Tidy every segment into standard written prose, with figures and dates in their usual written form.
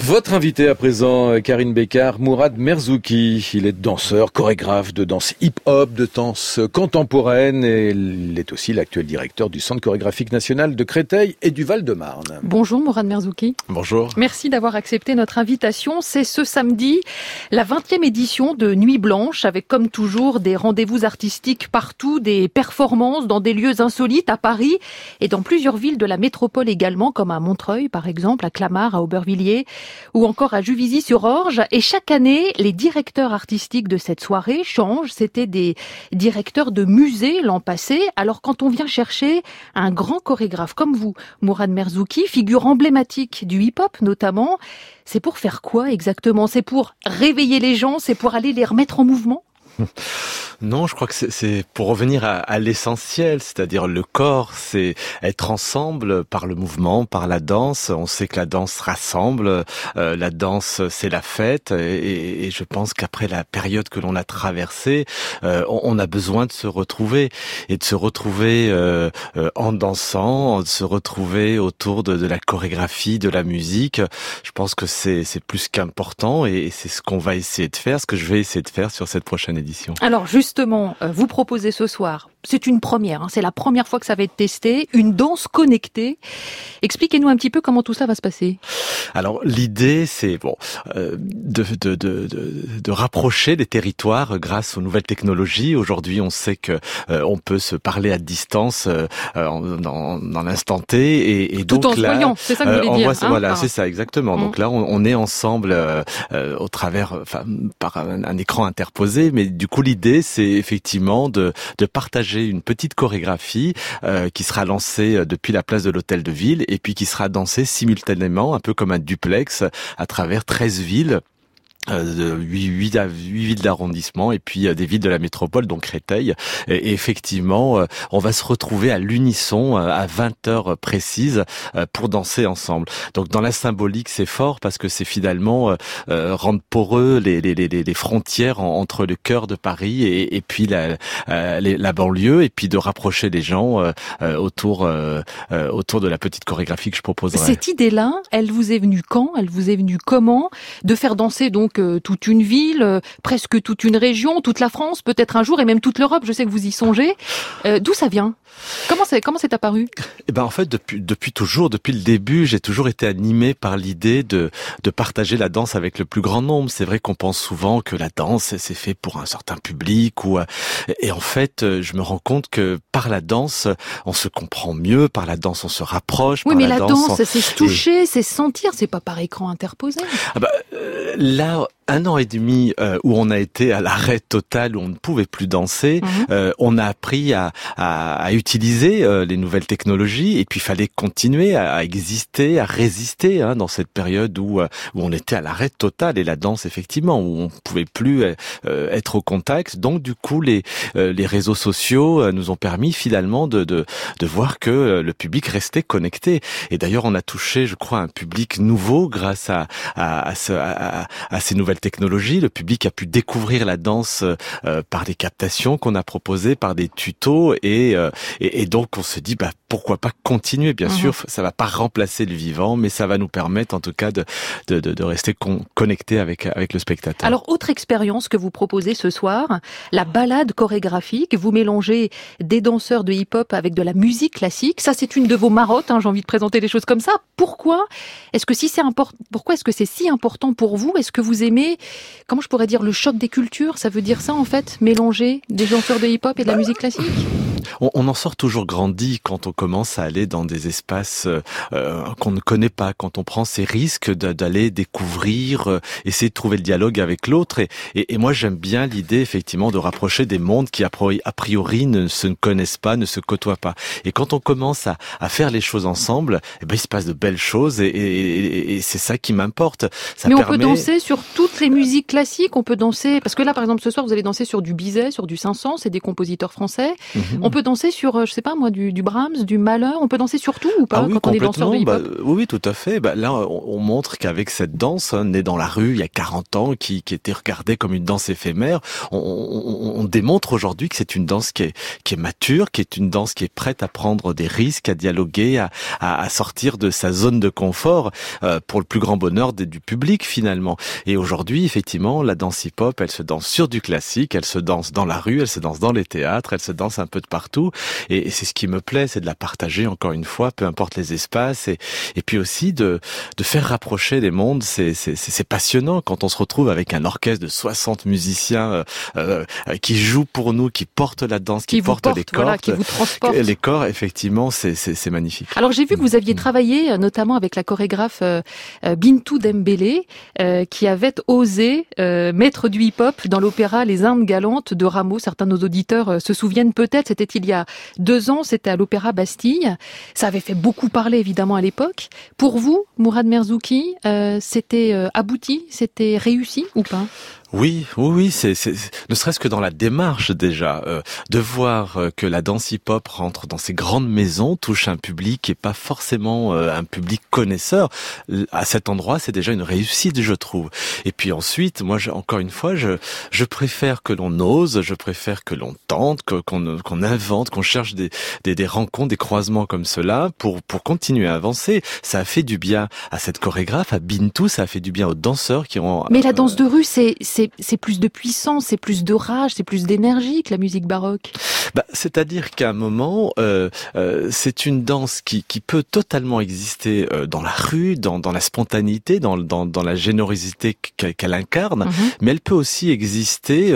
Votre invité à présent, Karine Bécard, Mourad Merzouki. Il est danseur, chorégraphe de danse hip-hop, de danse contemporaine et il est aussi l'actuel directeur du Centre chorégraphique national de Créteil et du Val-de-Marne. Bonjour Mourad Merzouki. Bonjour. Merci d'avoir accepté notre invitation. C'est ce samedi, la 20e édition de Nuit Blanche, avec comme toujours des rendez-vous artistiques partout, des performances dans des lieux insolites à Paris et dans plusieurs villes de la métropole également, comme à Montreuil par exemple, à Clamart, à Aubervilliers, ou encore à Juvisy-sur-Orge. Et chaque année, les directeurs artistiques de cette soirée changent. C'était des directeurs de musées l'an passé. Alors quand on vient chercher un grand chorégraphe comme vous, Mourad Merzouki, figure emblématique du hip-hop notamment, c'est pour faire quoi exactement? C'est pour réveiller les gens? C'est pour aller les remettre en mouvement? Non, je crois que c'est pour revenir à l'essentiel, c'est-à-dire le corps, c'est être ensemble par le mouvement, par la danse. On sait que la danse rassemble, la danse c'est la fête, et je pense qu'après la période que l'on a traversée, on a besoin de se retrouver, et de se retrouver en dansant, de se retrouver autour de la chorégraphie, de la musique. Je pense que c'est plus qu'important, et c'est ce qu'on va essayer de faire, ce que je vais essayer de faire sur cette prochaine édition. Alors justement, vous proposez ce soir, c'est une première, c'est la première fois que ça va être testé, une danse connectée. Expliquez-nous un petit peu comment tout ça va se passer. Alors l'idée, c'est de rapprocher les territoires grâce aux nouvelles technologies. Aujourd'hui, on sait que on peut se parler à distance dans l'instant T, et tout donc en se voyant, c'est ça que vous voulez dire. Voilà, c'est ça exactement. Donc là, on est ensemble au travers, par un écran interposé, mais du coup l'idée, c'est effectivement de partager une petite chorégraphie qui sera lancée depuis la place de l'Hôtel de Ville et puis qui sera dansée simultanément, un peu comme un duplex, à travers 13 villes. De 8 villes d'arrondissement et puis des villes de la métropole, donc Créteil. Et effectivement, on va se retrouver à l'unisson à 20 heures précises pour danser ensemble. Donc dans la symbolique, c'est fort parce que c'est finalement rendre poreux les frontières entre le cœur de Paris et puis la banlieue, et puis de rapprocher les gens autour de la petite chorégraphie que je proposerai. Cette idée-là, elle vous est venue quand? Elle vous est venue comment? De faire danser donc toute une ville, presque toute une région, toute la France, peut-être un jour, et même toute l'Europe. Je sais que vous y songez. D'où ça vient? Comment c'est apparu? Eh ben en fait, depuis toujours, depuis le début, j'ai toujours été animé par l'idée de partager la danse avec le plus grand nombre. C'est vrai qu'on pense souvent que la danse c'est fait pour un certain public, et en fait, je me rends compte que par la danse, on se comprend mieux, par la danse, on se rapproche. Oui, mais la danse, c'est se toucher, c'est se sentir, c'est pas par écran interposé. Là, 1 an et demi où on a été à l'arrêt total, où on ne pouvait plus danser, on a appris à utiliser les nouvelles technologies, et puis il fallait continuer à exister, à résister dans cette période où on était à l'arrêt total, et la danse effectivement, où on pouvait plus être au contact. Donc du coup, les réseaux sociaux nous ont permis finalement de voir que le public restait connecté. Et d'ailleurs, on a touché, je crois, un public nouveau grâce à ces nouvelles technologies. Le public a pu découvrir la danse par des captations qu'on a proposées, par des tutos, et donc on se dit pourquoi pas continuer. Bien sûr, ça va pas remplacer le vivant, mais ça va nous permettre en tout cas de rester connecté avec le spectateur. Alors, autre expérience que vous proposez ce soir, la balade chorégraphique. Vous mélangez des danseurs de hip-hop avec de la musique classique. Ça, c'est une de vos marottes, j'ai envie de présenter les choses comme ça. Pourquoi est-ce que c'est si important pour vous? Est-ce que vous aimez, comment je pourrais dire, le choc des cultures? Ça veut dire ça en fait, mélanger des danseurs de hip-hop et de la musique classique? On en sort toujours grandi quand on commence à aller dans des espaces qu'on ne connaît pas, quand on prend ces risques d'aller découvrir, essayer de trouver le dialogue avec l'autre. Et moi, j'aime bien l'idée effectivement de rapprocher des mondes qui a priori ne se connaissent pas, ne se côtoient pas. Et quand on commence à faire les choses ensemble, il se passe de belles choses, et c'est ça qui m'importe. Mais on peut danser sur toutes les musiques classiques, on peut danser, parce que là par exemple ce soir vous allez danser sur du Bizet, sur du Saint-Saëns, c'est des compositeurs français. On peut peut danser sur, je sais pas moi, du Brahms, du Mahler, on peut danser sur tout ou pas oui, quand on est danseur de hip-hop? Oui, tout à fait. Là, on montre qu'avec cette danse, née dans la rue il y a 40 ans, qui était regardée comme une danse éphémère, on démontre aujourd'hui que c'est une danse qui est mature, qui est une danse qui est prête à prendre des risques, à dialoguer, à sortir de sa zone de confort pour le plus grand bonheur du public finalement. Et aujourd'hui, effectivement, la danse hip-hop, elle se danse sur du classique, elle se danse dans la rue, elle se danse dans les théâtres, elle se danse un peu de partout. Et c'est ce qui me plaît, c'est de la partager encore une fois, peu importe les espaces, et puis aussi de faire rapprocher les mondes. C'est passionnant quand on se retrouve avec un orchestre de 60 musiciens qui jouent pour nous, qui portent la danse, qui portent les cordes, voilà, qui vous transportent. Les corps, effectivement, c'est magnifique. Alors j'ai vu que vous aviez travaillé notamment avec la chorégraphe Bintou Dembélé, qui avait osé mettre du hip-hop dans l'opéra Les Indes galantes de Rameau. Certains de nos auditeurs se souviennent peut-être, c'était il y a 2 ans, c'était à l'Opéra Bastille. Ça avait fait beaucoup parler évidemment à l'époque. Pour vous, Mourad Merzouki, c'était abouti, c'était réussi ou pas ? Oui, c'est ne serait-ce que dans la démarche déjà, de voir que la danse hip-hop rentre dans ces grandes maisons, touche un public qui est pas forcément un public connaisseur. À cet endroit, c'est déjà une réussite, je trouve. Et puis ensuite, moi, encore une fois, je préfère que l'on ose, je préfère que l'on tente, qu'on invente, qu'on cherche des rencontres, des croisements comme cela pour continuer à avancer. Ça a fait du bien à cette chorégraphe, à Bintou, ça a fait du bien aux danseurs qui ont. Mais la danse de rue, c'est plus de puissance, c'est plus de rage, c'est plus d'énergie que la musique baroque. C'est-à-dire qu'à un moment, c'est une danse qui peut totalement exister dans la rue, dans la spontanéité, dans la générosité qu'elle incarne, mais elle peut aussi exister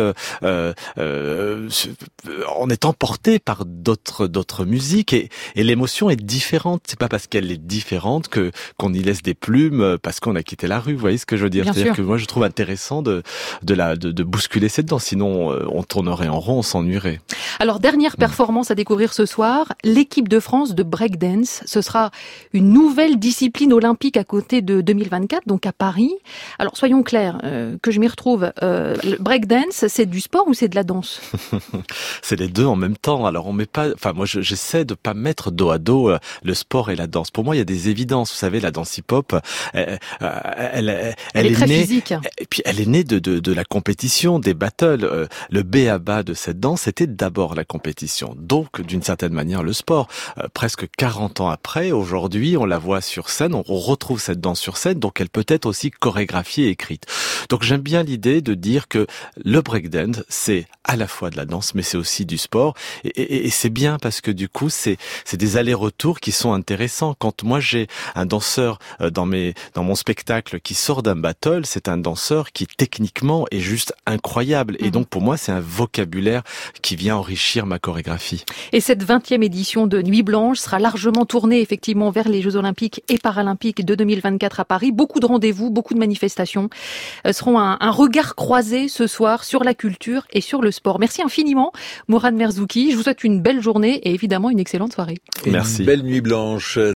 en étant portée par d'autres musiques, et l'émotion est différente. C'est pas parce qu'elle est différente qu'on y laisse des plumes parce qu'on a quitté la rue. Vous voyez ce que je veux dire? C'est-à-dire que moi je trouve intéressant de bousculer cette danse, sinon on tournerait en rond, on s'ennuierait. Alors dernière performance à découvrir ce soir, l'équipe de France de breakdance. Ce sera une nouvelle discipline olympique à côté de 2024, donc à Paris. Alors soyons clairs, que je m'y retrouve. Le breakdance, c'est du sport ou c'est de la danse? C'est les deux en même temps. Alors on met pas, moi j'essaie de pas mettre dos à dos le sport et la danse. Pour moi il y a des évidences. Vous savez, la danse hip-hop, elle est très née, physique. Et puis elle est née de la compétition, des battles. Le b.a.-ba de cette danse, c'était d'abord la compétition. Donc, d'une certaine manière, le sport. Presque 40 ans après, aujourd'hui, on la voit sur scène, on retrouve cette danse sur scène, donc elle peut être aussi chorégraphiée et écrite. Donc j'aime bien l'idée de dire que le breakdance, c'est à la fois de la danse, mais c'est aussi du sport. Et c'est bien parce que du coup, c'est des allers-retours qui sont intéressants. Quand moi j'ai un danseur dans mon spectacle qui sort d'un battle, c'est un danseur qui techniquement est juste incroyable. Et donc pour moi, c'est un vocabulaire qui vient enrichir ma chorégraphie. Et cette 20e édition de Nuit Blanche sera largement tournée effectivement vers les Jeux Olympiques et Paralympiques de 2024 à Paris. Beaucoup de rendez-vous, beaucoup de manifestations seront un regard croisé ce soir sur la culture et sur le sport. Merci infiniment, Mourad Merzouki. Je vous souhaite une belle journée et évidemment une excellente soirée. Merci. Une belle nuit blanche.